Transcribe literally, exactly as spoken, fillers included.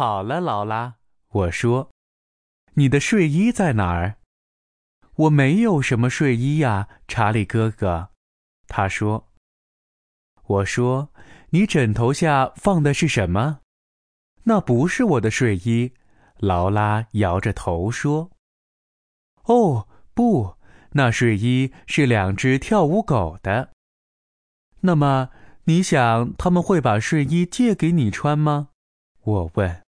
好了，劳拉，我说，你的睡衣在哪儿？我没有什么睡衣呀，查理哥哥。他说。我说，你枕头下放的是什么？那不是我的睡衣。劳拉摇着头说。哦，不，那睡衣是两只跳舞狗的。那么，你想他们会把睡衣借给你穿吗？我问。